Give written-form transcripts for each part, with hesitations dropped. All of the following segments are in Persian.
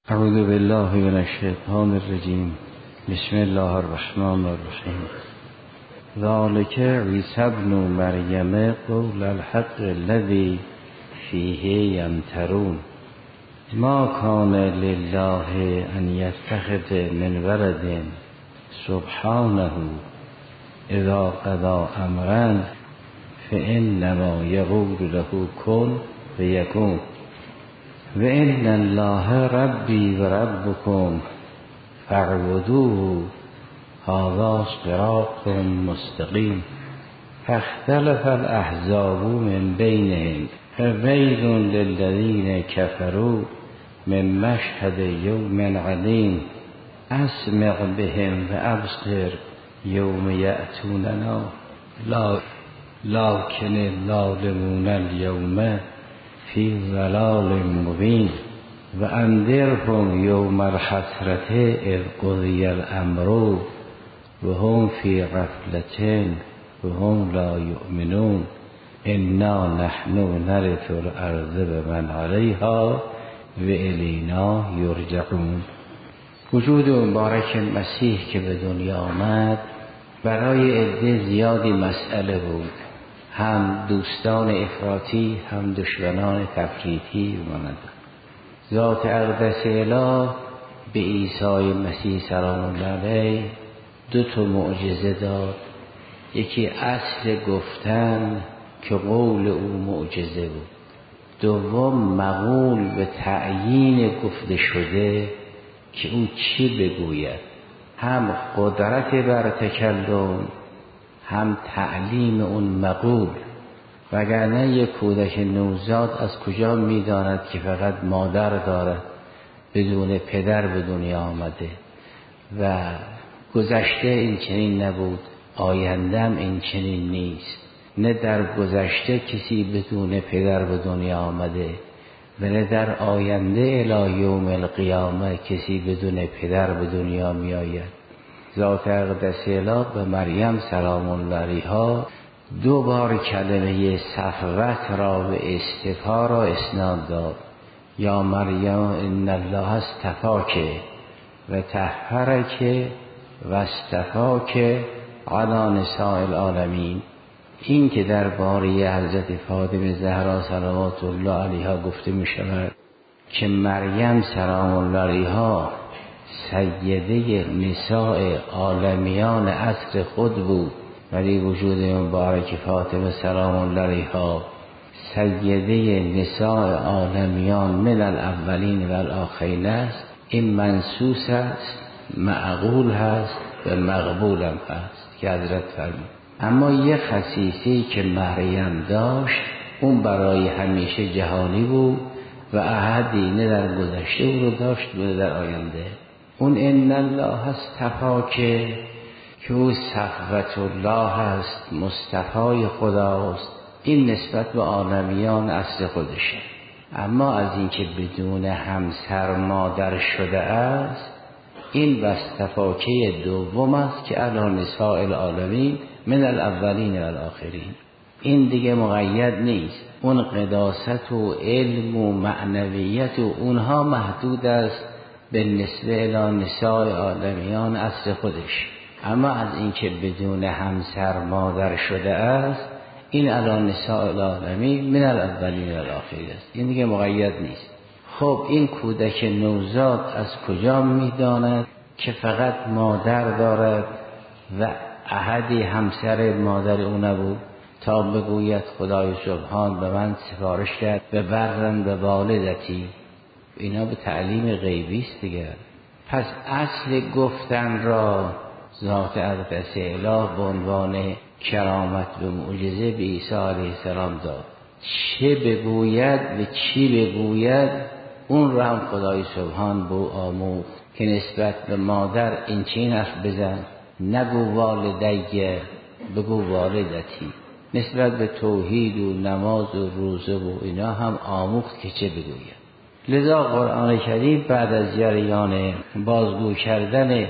اعوذ بالله من الشیطان الرجیم. بسم الله الرحمن الرحیم. ذلک عیسی ابن مریم قول الحق الذی فیه یمترون. ما کان لله ان یتخذ من ولد سبحانه اذا قضى امرا فانما یقول له کن فیکون. و ان الله ربی و ربکم فاعبدوه هذا صراط مستقیم. فاختلف الاحزاب من بینهم فویل للذین کفروا من مشهد یوم علیم. اسمع بهم و ابصر یوم یأتوننا لکن الظالمون اليوم فی ضلال مبین. و انذرهم یوم الحسرة اذ قضی الامر و هم فی غفلة و هم لا یؤمنون. انا نحن نرث الارض بمن علیها و الینا یرجعون. وجود مبارک مسیح که به دنیا آمد برای عده زیادی مسئله بود، هم دوستان افراطی هم دشمنان تفریطی مانند. ذات اقدس اله به عیسی مسیح سلام الله علیه دو تا معجزه داد. یکی اصل گفتن که قول او معجزه بود، دوم مقول به تعیین گفته شده که او چی بگوید، هم قدرت بر تکلم هم تعلیم اون مقول. وگرنه یک کودک نوزاد از کجا میداند که فقط مادر دارد بدون پدر به دنیا آمده و گذشته این چنین نبود، آیندهم این چنین نیست. نه در گذشته کسی بدون پدر به دنیا آمده و نه در آینده الی یوم القیامه کسی بدون پدر به دنیا می آید. ذات اقدس اله به مریم سلام الله علیها دو بار کلمه صفوت را به اصطفا را اسناد داد. یا مریم ان الله اصطفاک و طهرک و اصطفاک علی نساء العالمین. این که درباره حضرت فاطمه زهرا صلوات الله علیها گفته می شود که مریم سلام الله علیها سیده نساء عالمیان عصر خود بود، ولی وجود مبارک فاطمه سلام الله علیها سیده نساء عالمیان من الاولین و الاخرین است. این منصوص است، معقول هست و مقبول هم هست که حضرت فرمود. اما یک خصیصه‌ای که مریم داشت اون برای همیشه جهانی بود و احدی نه در گذشته او رو داشت نه در آینده. اون ان الله اصطفاک که او صفوت الله هست، مصطفای خداست، این نسبت به عالمیان اصل خودشه. اما از اینکه بدون همسر مادر شده است این اصطفاکه دوم است که علی نساء العالمین من الاولین و الاخرین. این دیگه مقید نیست. اون قداست و علم و معنویت و اونها محدود است به نسبه الی نساء عالمیان اصل خودش. اما از اینکه بدون همسر مادر شده است این علی نساء العالمین من الاولین و الاخرین است. این دیگه مقید نیست. خب این کودک نوزاد از کجا میداند که فقط مادر دارد و احدی همسر مادر او نبود تا بگوید خدای سبحان به من سفارش کرد به برم به والدتی؟ اینا به تعلیم غیبی است دیگه. پس اصل گفتن را ذات اقدس اله به عنوان کرامت و معجزه به عیسی علیه السلام داد. چه بگوید و چی بگوید اون را هم خدای سبحان به آموخت که نسبت به مادر این چین حرف بزن، نگو والدیه بگو والدتی. نسبت به توحید و نماز و روزه و اینا هم آموخت که چه بگوید. لذا قرآن کریم بعد از جریان بازگو کردن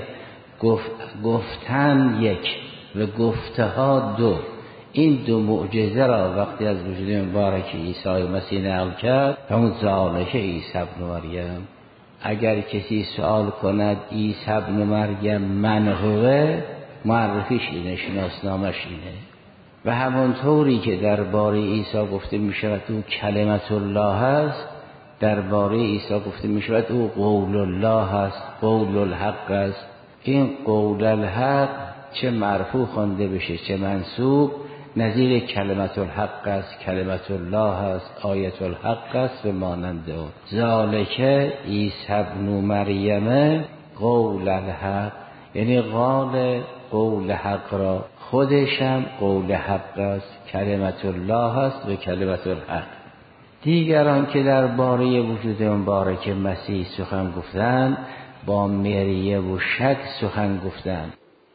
گفتن یک و گفته ها دو، این دو معجزه را وقتی از وجود مبارک عیسی مسیح نقل کرد همون ذالک عیسی ابن مریم اگر کسی سوال کند عیسی ابن مریم من هو، معرفیش اینه، شناسنامش اینه. و همونطوری که درباره عیسی گفته می شود او کلمت الله است، درباره عیسی گفته می شود او قول الله است، قول الحق است. این قول الحق چه مرفوع خوانده بشه چه منصوب نظیر کلمت الحق است، کلمت الله است، آیت الحق است و مانند اون. ذالک عیسی ابن مریم قول الحق، یعنی قال قول حق را، خودشم قول حق است، کلمت الله است و کلمت الحق. دیگران که درباره وجود مبارک مسیح سخن گفتند با مریه و شک سخن گفتند،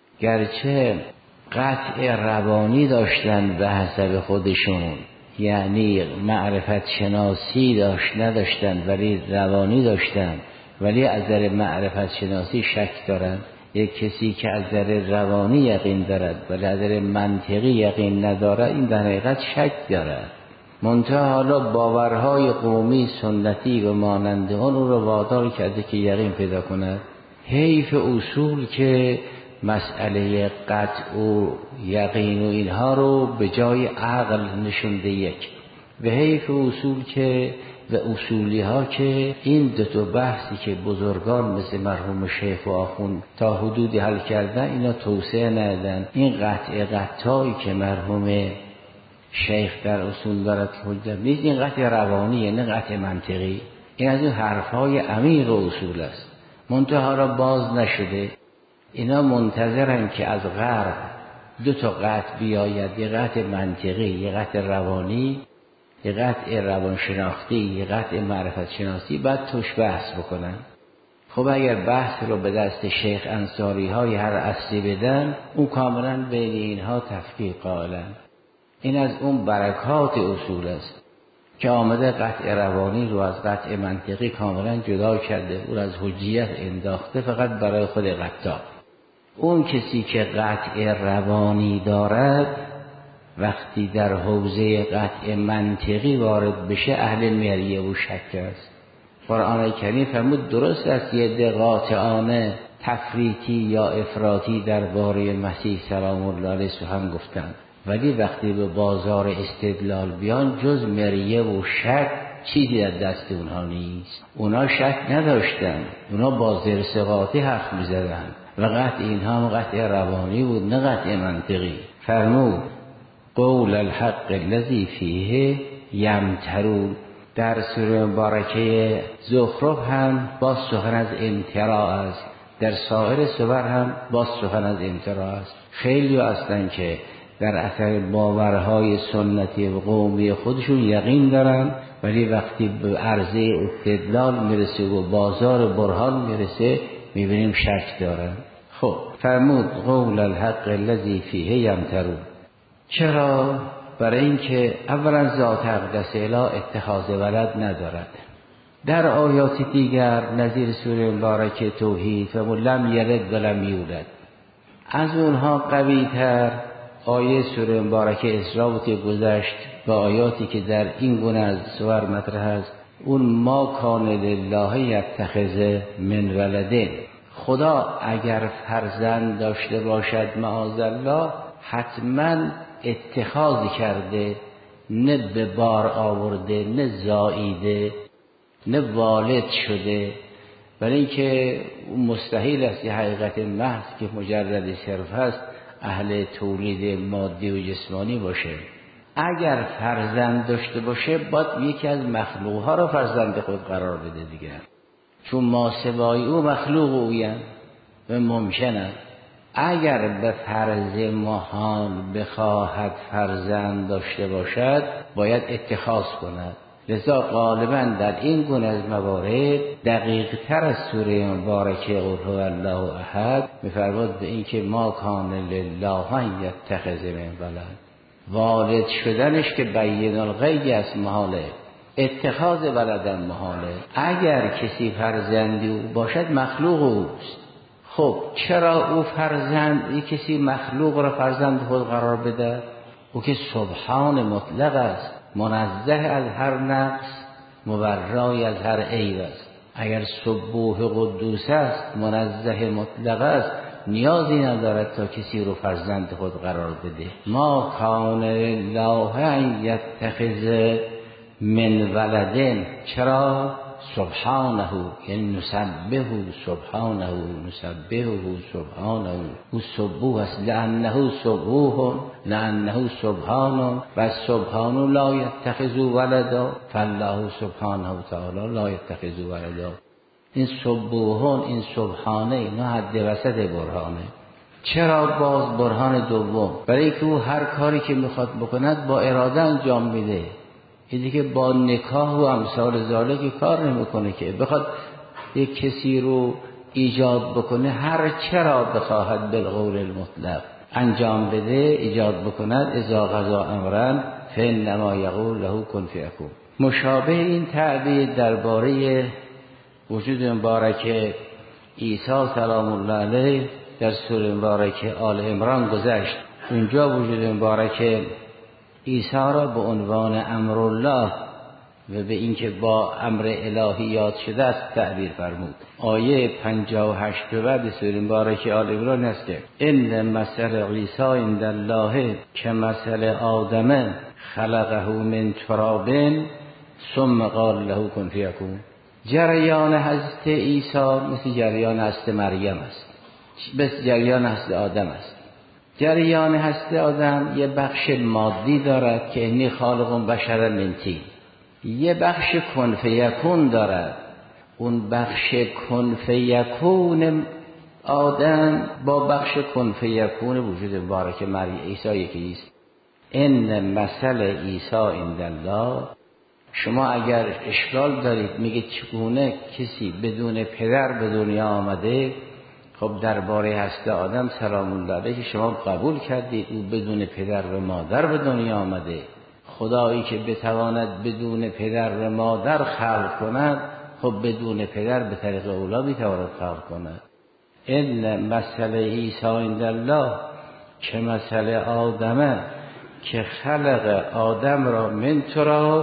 گرچه قطع روانی داشتند به حسب خودشون، یعنی معرفت شناسی نداشتند ولی روانی داشتند، ولی از نظر معرفت شناسی شک دارند. یک کسی که از نظر روانی یقین دارد ولی از نظر منطقی یقین ندارد، این در حقیقت شک دارد. منتها حالا باورهای قومی سنتی و مانند آن او را وادار کرده که یقین پیدا کند. حیف اصول که مسئله قطع و یقین و اینها رو به جای عقل نشونده یک، و حیف اصول که و اصولی ها که این دو تا بحثی که بزرگان مثل مرحوم شیخ و آخوند تا حدودی حل کردن اینا توسعه ندادن. این قطعی که مرحوم شیخ در اصول دارد حجت نیست، این قطع روانی نه قطع منطقی. این از این حرفهای عمیق اصول است، منتها را باز نشده. اینا منتظرن که از غرب دو تا قطع بیاید، یه قطع منطقی، یه قطع روانی، یه قطع روانشناختی، یه قطع معرفت شناسی، بعد توش بحث بکنن. خب اگر بحث رو به دست شیخ انصاری های هر اصلی بدن، اون کاملا بین اینها تفکیک قائلن. این از اون برکات اصول است که آمده قطع روانی رو از قطع منطقی کاملا جدا کرده، اون از حجیت انداخته فقط برای خود قطع. اون کسی که قطع روانی دارد وقتی در حوزه قطع منطقی وارد بشه اهل مریه و شک است. قرآن کریم فرمود درست است یه عده قاطعانه تفریطی یا افراطی درباره مسیح سلام الله علیه سخن گفتند، ولی وقتی به بازار استدلال بیان جز مریه و شک چیزی در دست اونها نیست. اونها شک نداشتن، اونها با زرسقاطی حرف می‌زدن و قطع اینها هم قطع روانی بود نه قطع منطقی. فرمود قول الحق الذی فیه یمترون. در سوره مبارکه زخرف هم باز سخن از امتراء است، در سایر سور هم باز سخن از امتراء است. خیلی هستن که در اثر باورهای سنتی و قومی خودشون یقین دارن، ولی وقتی به عرضه استدلال میرسه و بازار برهان میرسه میبینیم شک دارن. خب فرمود قول الحق الذی فیه یمترون. چرا؟ برای اینکه اولا ذات اقدس اله اتخاذ ولد ندارد. در آیات دیگر نظیر سوره مبارکه توحید و لم یلد و لم یولد، از اونها قوی تر آیه سوره مبارکه اسراء که گذشت با آیاتی که در این گونه از سور مطرح است. اون ما کان لله یتخذ من ولد، خدا اگر فرزند داشته باشد معاذالله حتما اتخاذ کرده، نه به بار آورده، نه زاییده، نه والد شده. برای اینکه مستحیل است یه حقیقت محض که مجرد صرف هست اهل تولید مادی و جسمانی باشه. اگر فرزند داشته باشه باید یکی از مخلوقها را فرزند خود قرار بده دیگه، چون ما سوای او مخلوق اویم و ممکنه. اگر به فرض محال بخواهد فرزند داشته باشد باید اتخاذ کند. لذا غالبا در این گونه از موارد دقیق تر از سوره مبارکه قل هو الله احد می‌فرماید به این که ما کان لله ان یتخذ من ولد، والد شدنش که بین الغیب است محاله، اتخاذ ولدن محاله. اگر کسی فرزندی او باشد مخلوق اوست. خب چرا او فرزند کسی مخلوق را فرزند خود قرار بده؟ او که سبحان مطلق است، منزه از هر نقص، مبرای از هر عیب است. اگر سبوح قدوس است، منزه مطلق است، نیازی ندارد تا کسی رو فرزند خود قرار بده. ما کان الله ان یتخذ من ولد، چرا؟ سبحانه، یعنی نسبحه سبحانه، نسبحه سبحانه، او سبوح است، لانه سبوح، لانه سبحان، و سبحان لا یتخذ ولدا، فالله سبحانه تعالی لا یتخذ ولدا. این سبوحون، این سبحانه، اینا حد وسط برهانه. چرا باز برهان دوم؟ برای که او هر کاری که میخواد بکند با اراده انجام میده. این دیگه با نکاح و امثال ذالک کار نمیکنه که بخواد یک کسی رو ایجاد بکنه، هر چرا بخواهد بالقول المطلق انجام بده، ایجاد بکند. اذا قضا امرا فانما یقول له کن فیکون. مشابه این تعبیر درباره وجود مبارک عیسی سلام الله علیه در سوره مبارکه آل عمران گذشت. اونجا وجود مبارک عیسی را به عنوان امرالله و به اینکه با امر الهی یاد شده است تعبیر فرمود. آیه 58 به بعد سوره مبارکه آل عمران است که ان مثل عیسی عند الله کمثل آدم خلقه من تراب ثم قال له کن فیکون. جریان حضرت عیسی مثل جریان حضرت مریم است، مثل جریان حضرت آدم است. جریان حضرت آدم یه بخش مادی دارد که انی خالق بشر من طین، یه بخش کن فیکون دارد. اون بخش کن فیکون آدم با بخش کن فیکون وجود مبارک مریم عیسی یکی است. ان مثل عیسی عند الله. شما اگر اشکال دارید میگه چگونه کسی بدون پدر به دنیا آمده، خب درباره حضرت آدم سلام الله علیه شما قبول کردید او بدون پدر و مادر به دنیا آمده. خدایی که بتواند بدون پدر و مادر خلق کند، خب بدون پدر به طریق اولا بتواند خلق کند. ان مثل عیسی عند الله که مثل آدمه که خلق آدم را من تراب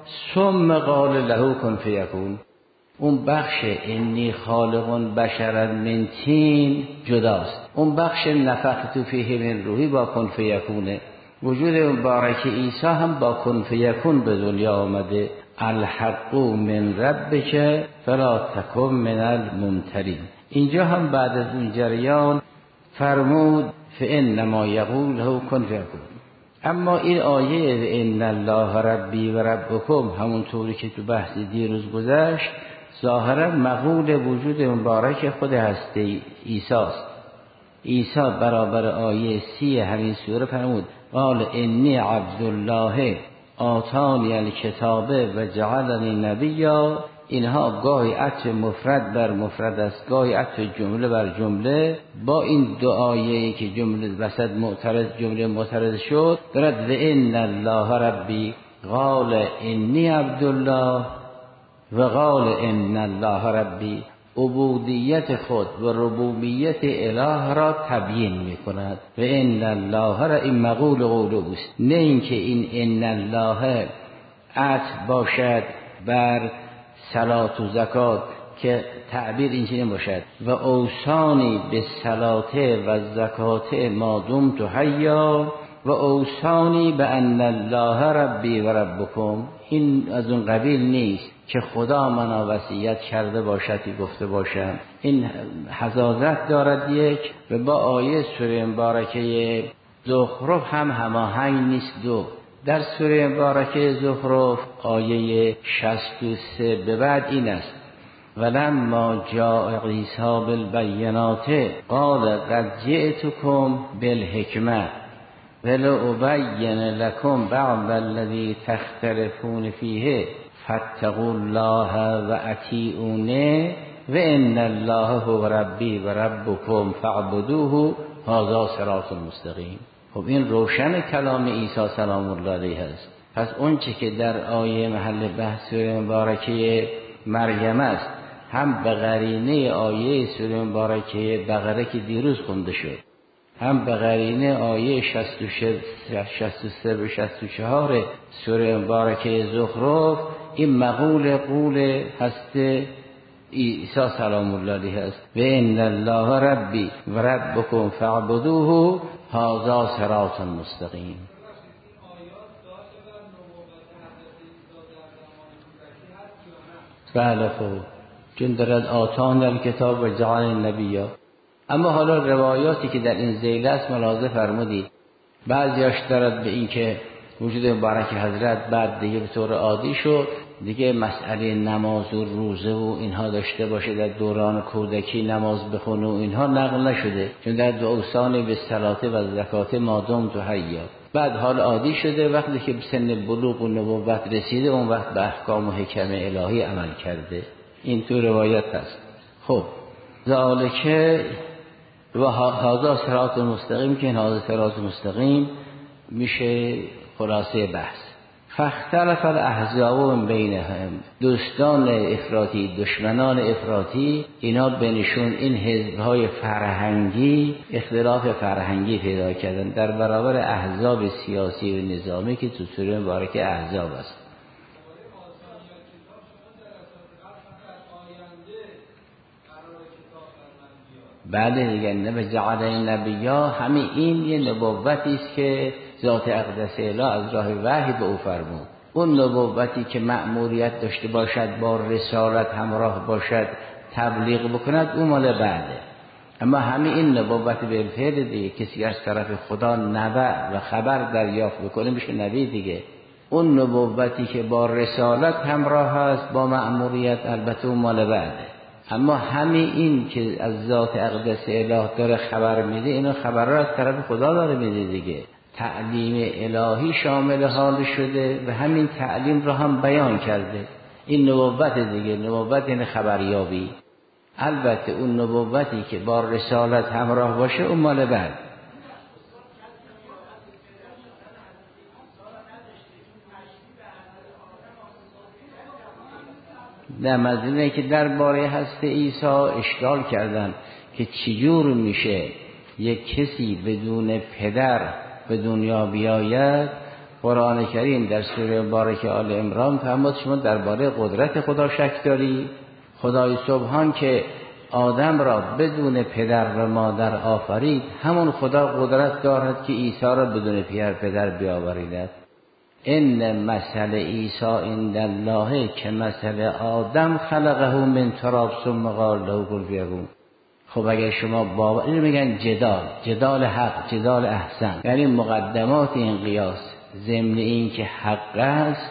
ثم قال له کن فیکون. اون بخش انی خالق بشرا من طین جداست. اون بخش نفخت فیه من روحی با کن فیکونه. وجود مبارک عیسی هم با کن فیکون به دنیا آمده. الحق من ربک فلا تکن من الممترین. اینجا هم بعد از اون جریان فرمود فانما یقول له کن فیکون. اما این آیه ان الله ربی و ربکم، همونطوری که تو بحث دیروز گذشت، ظاهرا مقول وجود مبارک خود هستی عیسی است. عیسی برابر آیه 30 همین سوره فرمود قال انی عبدالله آتانی الکتاب و جعلنی نبیا. اینها گاهی عطف مفرد بر مفرد است، گاهی عطف جمله بر جمله. با این دو آیه‌ای که جمله وسط معترض جمله معترض شد، دارد و ان الله ربی قال انی عبدالله و قال ان الله ربی. عبودیت خود و ربوبیت اله را تبیین می کند. و ان الله را این مقول قول اوست، نه اینکه این ان الله عطف باشد بر صلات و زکات که تعبیر اینجوری باشد و اوصانی به صلات و زکات ما دمت حیا و اوصانی به ان الله ربی و ربکم. این از اون قبیل نیست که خدا منو وصیت کرده باشد گفته باشم. این حضاضت دارد یک، و با آیه سوره مبارکه زخرف هم هماهنگ نیست. دو در سوره مبارکه زخرف آیه 63 به بعد این است ولما جاء عیسی بالبینات قال قد جئتکم بالحکمه ولأبین لکم بعض الذی تختلفون فیه فاتقوا الله و اطیعونی و ان الله هو ربی و ربکم فاعبدوه هذا صراط مستقیم. خب این روشن کلام عیسی سلام الله علیه است. پس اون چه که در آیه محل بحث سوره مبارکه مریم است، هم به قرینه آیه سوره مبارکه بقره که دیروز خونده شد، هم به قرینه آیه 63 و 64 سوره مبارکه زخرف، این مقول قول هست عیسی سلام الله علیه است و ان الله ربی و ربکم فاعبدوه هذا صراط مستقیم. بله خوب، چون دارد آتان در کتاب و جعل نبیا. اما حالا روایاتی که در این ذیل است ملاحظه فرمودید، بعضیاش دارد به این که وجود مبارک حضرت بعد دیگه به طور عادی شد دیگه مسئله نماز و روزه و اینها داشته باشه، در دوران کودکی نماز بخونه و اینها نقل نشده، چون در اوصانی به صلات و زکات مادام تو حیا. بعد حال عادی شده، وقتی که به سن بلوغ و نبوت رسیده اون وقت به احکام و حکم الهی عمل کرده. این تو روایت هست. خب ذالک و هذا صراط مستقیم، که این هذا صراط مستقیم میشه خلاصه بحث. فاختلف الاحزاب بینهم، دوستان افراطی، دشمنان افراطی، اینا بینشون این حزب‌های فرهنگی اختلاف فرهنگی پیدا کردن در برابر احزاب سیاسی و نظامی که تو سوره مبارکه احزاب است. بعد دیگه نبی جعل نبیا، همین این یه نبوتی است که ذات اقدس اله از راه وحی به او فرمود. اون نبوتی که مأموریت داشته باشد با رسالت همراه باشد تبلیغ بکند اون مال بعده. اما همین این نبوت بالفعل دیگه، کسی از طرف خدا نبأ و خبر دریافت بکنه میشه نبی دیگه. اون نبوتی که با رسالت همراه است با مأموریت البته اون مال بعده. اما همین این که از ذات اقدس اله داره خبر میده، اینو خبر را از طرف خدا داره میده دیگه. تعلیم الهی شامل حال شده و همین تعلیم را هم بیان کرده. این نبوت دیگه، نبوت یعنی خبریابی. البته اون نبوتی که با رسالت همراه باشه اون مال بعد. در مزینه که درباره هست عیسی اشکال کردن که چجور میشه یک کسی بدون پدر به دنیا بیاید. قرآن کریم در سوره مبارکه آل عمران فرمود شما درباره قدرت خدا شک داری؟ خدای سبحان که آدم را بدون پدر و مادر آفرید، همون خدا قدرت دارد که عیسی را بدون پدر بیاوریند. ان مثل عیسی عند الله که مثل آدم خلقه من تراب ثم قال له کن فیکون. خب اگر شما باور، این میگن جدال حق، جدال احسن، یعنی مقدمات این قیاس ضمن این که حق است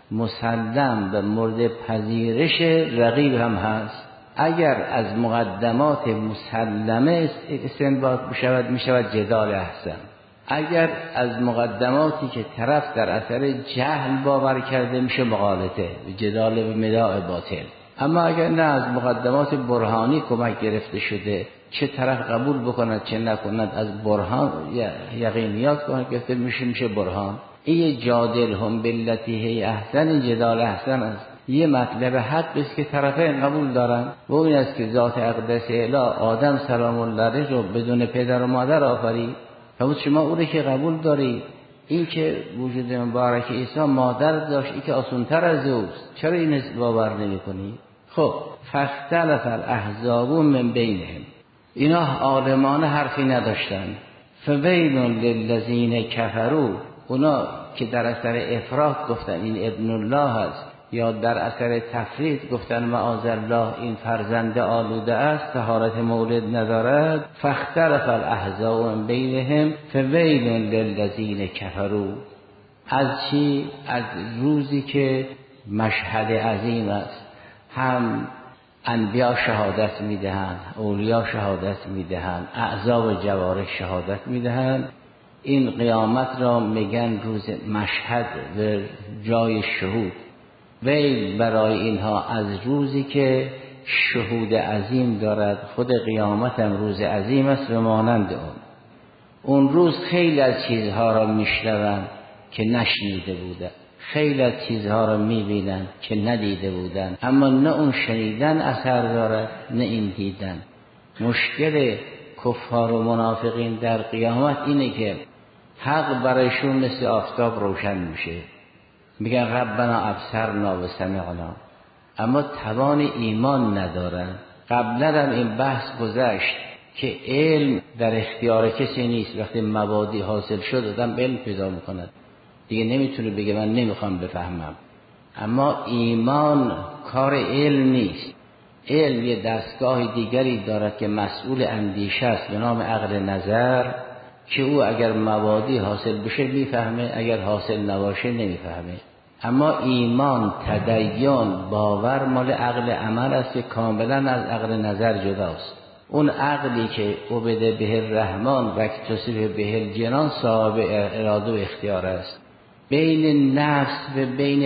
مسلم به مورد پذیرش رقیب هم هست. اگر از مقدمات مسلمه استنباط بشود میشود جدال احسن. اگر از مقدماتی که طرف در اثر جهل باور کرده میشه مغالطه، جدال به مداع باطل. اما اگر نه از مقدمات برهانی کمک گرفته شده، چه طرف قبول بکند چه نکند، از برهان یقینیات کمک گرفته میشه برهان. این جادل هم بالتی هی احسن، این جدال احسن است. یه مطلب حق است که طرفین قبول دارن و این است که ذات اقدس اله آدم سلام الله علیه رو بدون پدر و مادر آفرید. فرمود شما او رو که قبول دارید، این که وجود مبارک عیسی مادر داشت این که آسان‌تر از اوست، چرا این باور نمی‌کنی؟ خب فاختلف الاحزاب من بینهم، اینا عالمان حرفی نداشتن. فویل للذین کفروا، اونا که در اثر افراط گفتن این ابن الله است، یا در اثر تفرید گفتن معاذ الله این فرزند آلوده است، طهارت مولد ندارد. فاختلف الاحزاب من بینهم فویل للذین کفروا. از چی؟ از روزی که مشهد عظیم است، هم انبیا شهادت میدهند، اولیا شهادت میدهند، اعضا و جوارح شهادت میدهند. این قیامت را میگن روز مشهد و جای شهود. ویل برای اینها از روزی که شهود عظیم دارد. خود قیامت هم روز عظیم است و مانند اون روز خیلی از چیزها را میشنوند که نشنیده بودند، خیلی از چیزها را میبینند که ندیده بودند. اما نه اون شنیدن اثر دارد نه این دیدن. مشکل کفار و منافقین در قیامت اینه که حق برایشون مثل آفتاب روشن میشه، میگن ربنا ابصرنا و سمعنا. اما توان ایمان ندارن. قبلا هم این بحث گذشت که علم در اختیار کسی نیست. وقتی مبادی حاصل شد آدم علم پیدا میکنه، دیگه نمیتونه بگه من نمیخوام بفهمم. اما ایمان کار علم نیست. علم یه دستگاه دیگری دارد که مسئول اندیشه است به نام عقل نظر، که او اگر مبادی حاصل بشه میفهمه، اگر حاصل نباشه نمیفهمه. اما ایمان، تدین، باور مال عقل عمل است که کاملا از عقل نظر جداست. اون عقلی که عبد به الرحمن و اکتسب به الجنان صاحب اراده و اختیار است. بین نفس و بین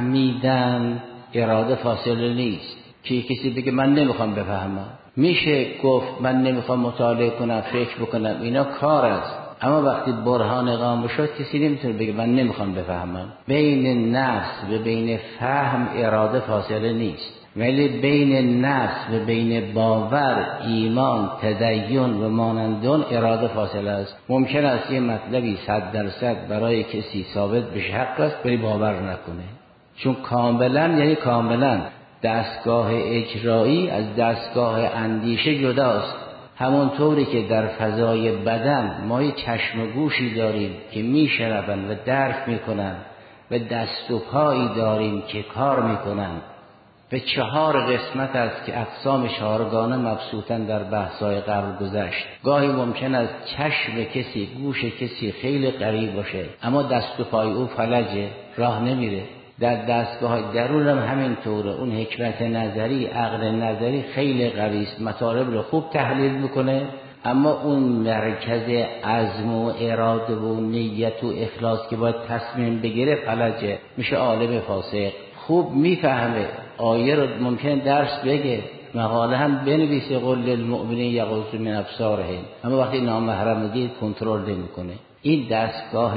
فهمیدن اراده فاصله نیست که کسی بگه من نمیخوام بفهمم. میشه گفت من نمیخوام مطالعه کنم، فکر بکنم، اینا کار است. اما وقتی برهان اقامه شد کسی نمیتونه بگه من نمیخوام بفهمم. بین نفس و بین فهم اراده فاصله نیست، ولی بین نفس و بین باور، ایمان، تدین و مانندون اراده فاصله است. ممکن است یه مطلبی 100% برای کسی ثابت بشه حق است ولی باور نکنه، چون کاملا، یعنی کاملا دستگاه اجرایی از دستگاه اندیشه جداست. همونطوری که در فضای بدن ما یه چشم و گوشی داریم که میشنون و درک میکنن و دست و پایی داریم که کار میکنن، به 4 قسمت است که اقسام 4گانه مبسوطن در بحث‌های قبل گذشت. گاهی ممکن است چشم کسی، گوش کسی خیلی قوی باشه اما دست و پای او فلجه، راه نمیره. در دستگاه درون هم همینطوره. اون حکمت نظری، عقل نظری خیلی قوی است، مطالب رو خوب تحلیل میکنه، اما اون مرکز عزم و اراده و نیت و اخلاص که باید تصمیم بگیره فلجه، میشه عالم فاسق. خوب میفهمه، آیه رو ممکن درس بگه، مقاله هم بنویسه قل للمؤمنین یغضوا من ابصارهم، اما وقتی نامحرم میگه کنترل نمیکنه. این دستگاه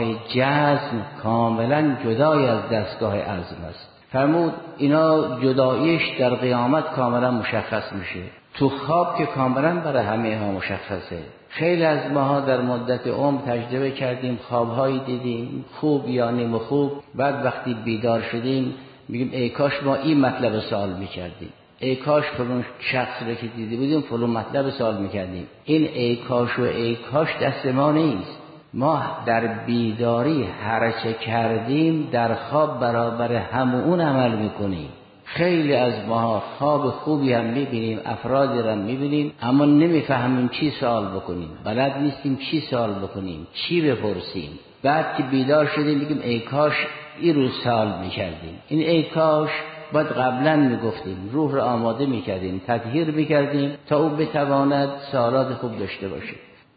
جزم کاملا جدای از دستگاه عزم است. فرمود اینا جداییش در قیامت کاملا مشخص میشه. تو خواب که کاملا برای همه ها مشخصه. خیلی از ماها در مدت عمر تجربه کردیم، خوابهایی دیدیم خوب یا نیم خوب، بعد وقتی بیدار شدیم میگیم ای کاش ما این مطلب سوال میکردیم، ای کاش فلان شخص رو که دیده بودیم فلان مطلب سوال میکردیم. این ای کاش و ای کاش دست ما نیست. ما در بیداری هر چه کردیم در خواب برابر همون عمل میکنیم. خیلی از ما خواب خوبی هم میبینیم، افرادی هم میبینیم، اما نمیفهمیم چی سوال بکنیم، بلد نیستیم چی سوال بکنیم، چی بپرسیم. بعد که بیدار شدیم بگیم ای کاش این روز سوال میکردیم. این ای کاش باید قبلا میگفتیم، روح رو آماده میکردیم، تطهیر میکردیم تا او بتواند سوالات خوب داشته باشه.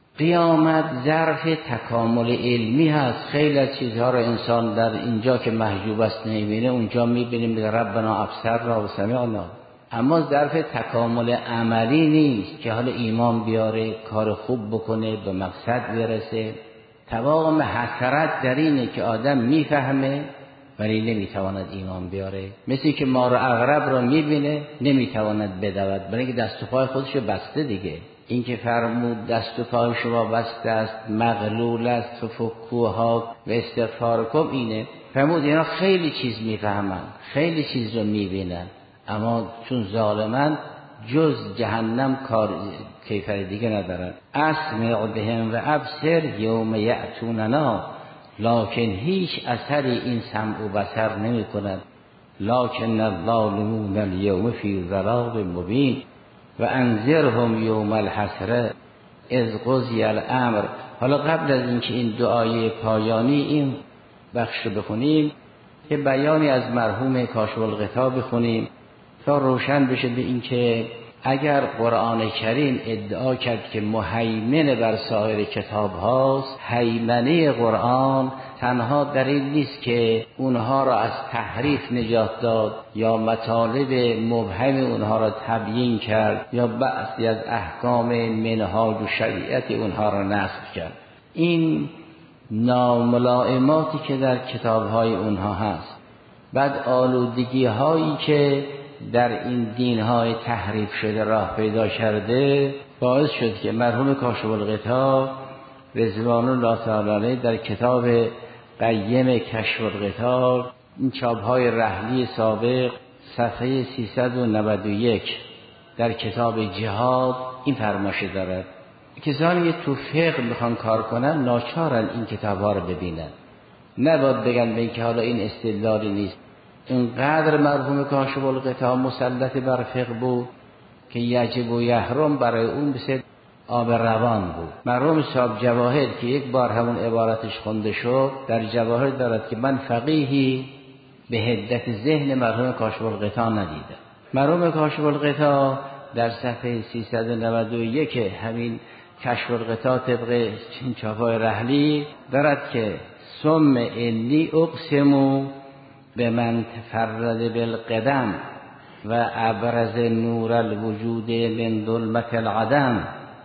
قیامت ظرف تکامل علمی هست. خیلی از چیزها رو انسان در اینجا که محجوب است نمیبینه، اونجا میبینیم به ربنا ابصرنا و سمعنا. اما ظرف تکامل عملی نیست که حالا ایمان بیاره، کار خوب بکنه، به مقصد برسه. تمام حسرت در اینه که آدم میفهمه ولی نمیتواند ایمان بیاره. مثل که مار و عقرب رو میبینه نمیتواند بدود، برای اینکه دست و پای خودشو بسته دیگه. این که فرمود دست و پای شما بسته است، مغلول است، فکوها و استغفار کن، اینه فرمود اینا خیلی چیز میفهمن، خیلی چیز رو میبینن، اما چون ظالمن جز جهنم کار کیفر دیگه ندارن. اسمع بهم و ابصر یوم یأتوننا، لکن هیچ اثری این سمع و بصر نمی کند. لکن الظالمون اليوم فی ضلال مبین و انذرهم یوم الحسره اذ قضی الامر. حالا قبل از اینکه این دعای پایانی این بخش رو بخونیم، که بیانی از مرحوم کاشف الغطا بخونیم تا روشن بشه به این که اگر قرآن کریم ادعا کرد که مهیمن بر سایر کتاب هاست، هیمنه قرآن تنها در این نیست که اونها را از تحریف نجات داد یا مطالب مبهم اونها را تبیین کرد یا بعضی از احکام منهاج و شریعت اونها را نسخ کرد. این ناملائماتی که در کتاب‌های اونها هست، بعد آلودگی‌هایی که در این دین‌های تحریف شده راه پیدا کرده، باعث شد که مرحوم کاشف الغطا رضوان الله تعالی علیه در کتاب قیم کشف الغطا، این چاپ‌های رحلی سابق صفحه 391 در کتاب جهاد این فرمایش دارد: کسانی که تو فقه میخوان کار کنن ناچارن این کتاب‌ها رو ببینن، نباید بگن به اینکه حالا این استدلالی نیست. اینقدر مرحوم کاشف الغطا مسلط بر فقه بود که یجب و یحرم برای اون مثل آب روان بود. مرحوم صاحب جواهر که یک بار همون عبارتش خونده شد، در جواهر دارد که من فقیهی به حدت ذهن مرحوم کاشف الغطا ندیدم. مرحوم کاشف الغطا در صفحه 391 همین کشف الغطا طبق چاپای رحلی دارد که ثم انی اقسم به من تفرد بالقدم و ابرز نور الوجود من ظلمت العدم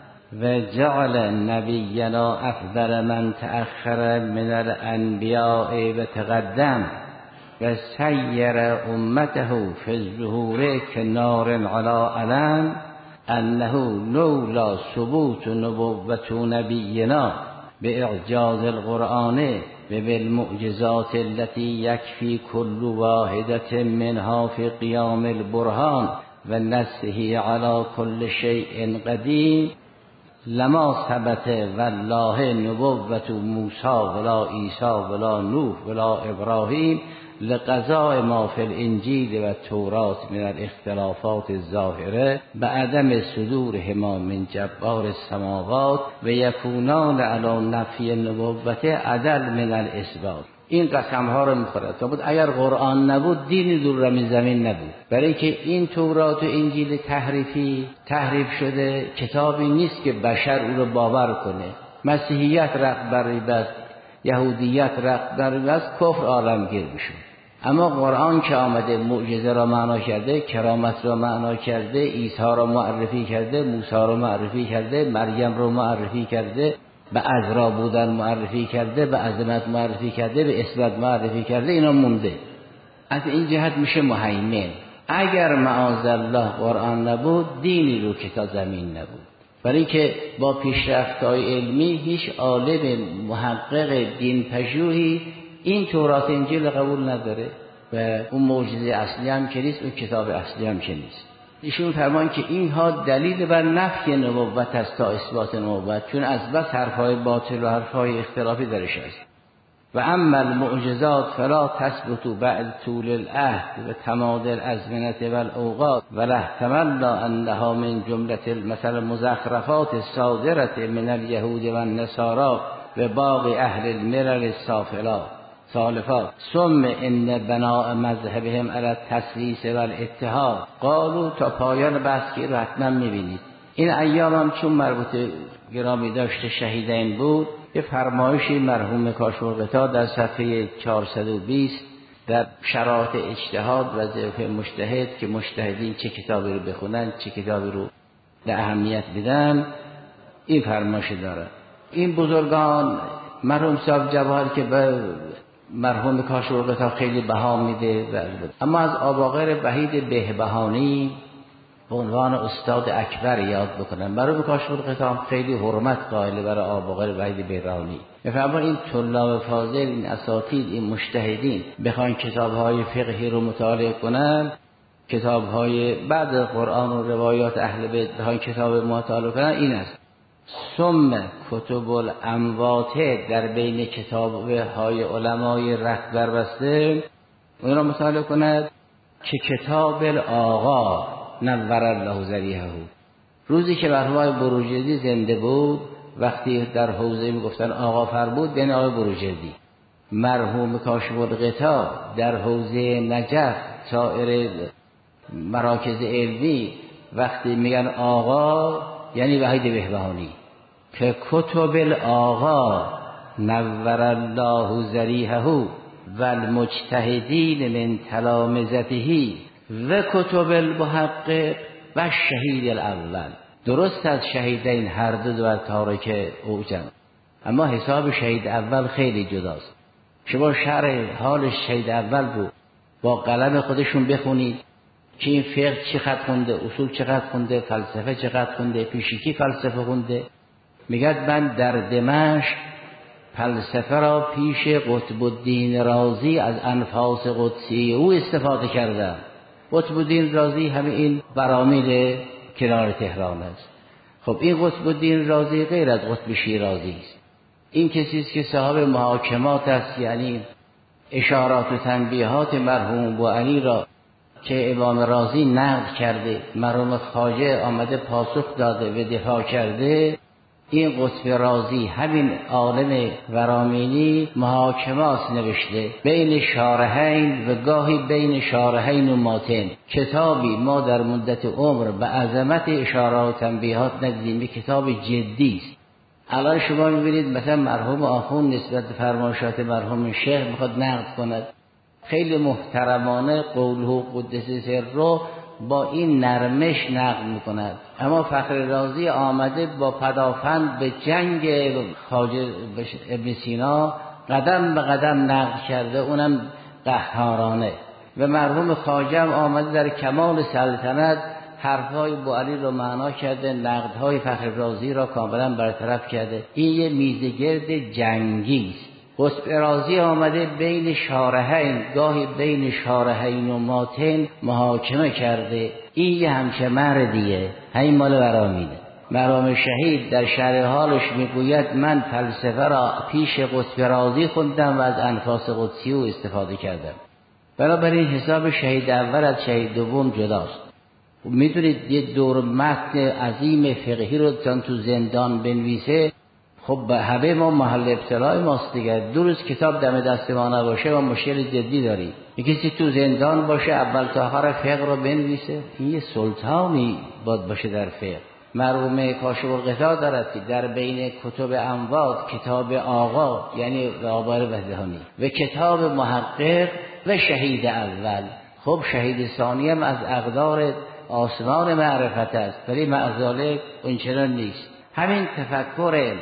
و جعل نبینا افضل من تأخر من الانبیاء و تقدم و سیر امته فی الظهور کنار علی علم انه لولا ثبوت نبوت نبینا به اعجاز القرآن و بالمعجزات التي یکفی کل واحدة منها فی قیام البرهان و نسه علی کل شیء قدیم لما ثبت والله نبوت موسی ولا عیسی ولا نوح ولا ابراهیم لقضاء ما فی الانجیل و تورات من الاختلافات الظاهره بعدم صدورهما من جبار السماوات و یکونان علی نفی النبوت عدل من الاثبات. این قسم ها رو میخورد تا بود اگر قرآن نبود دینی دور من زمین نبود، برای که این تورات و انجیل تحریف شده کتابی نیست که بشر او رو باور کنه. مسیحیت رهبری بست، یهودیت رهبری بست، کفر عالمگیر میشد. اما قرآن که آمده معجزه را معنا کرده، کرامت را معنا کرده، عیسی را معرفی کرده، موسی را معرفی کرده، مریم را معرفی کرده، به عذرا بودن معرفی کرده، به عظمت معرفی کرده، به اثبات معرفی کرده، اینا مونده. از این جهت میشه مهیمن. اگر معاذالله قرآن نبود دینی رو که تا زمین نبود، برای که با پیشرفت‌های علمی هیچ عالم محقق دین پژوهی این تورات انجیل قبول نداره و اون معجزه اصلی هم که نیست، اون کتاب اصلی هم که نیست. ایشون فرمان که اینها دلیل بر نفی نبوت است تا اثبات نبوت، چون از بس حرفهای باطل و حرفهای اختلافی درش است. و اما المعجزات فلا تثبت بعد طول العهد و تماد الازمنه و الاوقات ولا احتمل انها من جمله مثلا مزخرفات الصادره من اليهود و النصارى و باقی اهل الملل السافلات سالفات ثم ان بناء مذهبهم علی التسلیس و الاتحاد قالوا تا پایان بحث که رو حتما میبینید. این ایام هم چون مربوط گرامی داشته شهیدین بود، یه فرمایشی مرحوم کاشف الغطا در صفحه 420 در شرایط اجتهاد و وظیفه مجتهد که مجتهدین چه کتابی رو بخونن، چه کتابی رو به اهمیت بدن، این فرمایش داره. این بزرگان مرحوم صاحب جواهر که به مرحوم کاشف الغطا خیلی بها میده، اما از آباقر وحید بهبهانی به عنوان استاد اکبر یاد بکنن. مرحوم کاشف الغطا خیلی حرمت قائل برای آباقر وحید بهبهانی. میفهمن این طلاب فاضل، این اساتید، این مجتهدین بخوان کتاب‌های فقهی رو مطالعه کنن، کتاب‌های بعد قرآن و روایات اهل بیت بخوان کتاب مطالعه کنن، این است. ثم کتب الاموات در بین کتاب‌های علمای رهبر بسته اون را مطالعه کند که کتاب آقا نور الله ذریحه. روزی که مرحوم بروجردی زنده بود، وقتی در حوزه میگفتن آقا فربود بین آقای بروجردی، مرحوم کاشف الغطا در حوزه نجف سایر مراکز علمی وقتی میگن آقا یعنی وحید بهبهانی که کتب الآقا نور الله ذریحه و المجتهدین من تلامذته و کتب المحقق و شهید الاول. درست از شهیدین هر دو در تاریک اوجن، اما حساب شهید اول خیلی جداست. شما شرح حال شهید اول رو با قلم خودشون بخونید که این فقه چه خط خونده، اصول چه خط خونده، فلسفه چه خط خونده، پیشکی فلسفه خونده. میگه من در دمشق فلسفه را پیش قطب الدین رازی از انفاس قدسی او استفاده کردم. قطب الدین رازی همین این برامید کنار تهران است. خب این قطب الدین رازی غیر از قطب شیرازی است. این کسی است که صاحب محاکمات است، یعنی اشارات و تنبیهات مرحوم بوعلی را که امام رازی نقد کرده، مرحوم خواجه آمده پاسخ داده و دفاع کرده. این قطب رازی همین عالم ورامینی محاکمات نوشته بین شارحین و گاهی بین شارحین و ماتن. کتابی ما در مدت عمر به عظمت اشارات و تنبیهات ندیدیم، کتاب جدی است. الان شما میبینید مثلا مرحوم آخوند نسبت به فرمایشات مرحوم شیخ میخواد نقد کند، خیلی محترمانه قوله قدس سره با این نرمش نقد میکند. اما فخر رازی آمده با پدافند به جنگ خواجه ابن سینا قدم به قدم نقد کرده، اونم قهارانه. و مرحوم خواجه آمده در کمال سلطنت حرفهای بوعلی رو معنا کرده، نقدهای فخر رازی را کاملا برطرف کرده. این یه میزگرد جنگی است. قطب رازی آمده بین شارحین، گاهی بین شارحین و ماتن محاکمه کرده. این یه همچه مردیه، همین مال ورامینه. مرحوم شهید در شرح حالش میگوید من فلسفه را پیش قطب رازی خوندم و از انفاس قدسی او استفاده کردم. بنابراین حساب شهید اول از شهید دوم جداست. میدونید یه دور متن عظیم فقهی رو تو زندان بنویسه، خب همه ما محل ابتلای ماست دیگه. دو روز کتاب دم دست ما نباشه ما مشکل جدی داریم. کسی تو زندان باشه اول تا آخر فقه رو بنویسه، این یه سلطانی باشه در فقه. مرحوم کاشف الغطا دارد که در بین کتب اموات کتاب آقا یعنی رابر بهدهانی و کتاب محقق و شهید اول. خب شهید ثانی هم از اقدار آسمان معرفت است، ولی معذاله اونچنان نیست. همین تفکر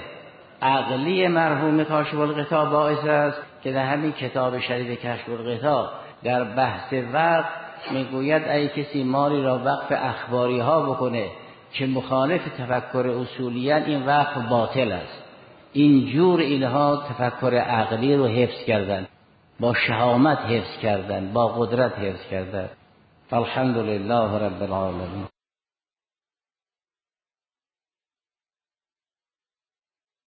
عقلی مرحوم کاشف الغطا باعث است که در همین کتاب شریف کشف الغطا در بحث وقت میگوید ای کسی مالی را وقف اخباری ها بکنه که مخالف تفکر اصولیان، این وقف باطل است. اینجور اینها تفکر عقلی رو حفظ کردن، با شهامت حفظ کردن، با قدرت حفظ کردن. الحمدلله رب العالمین.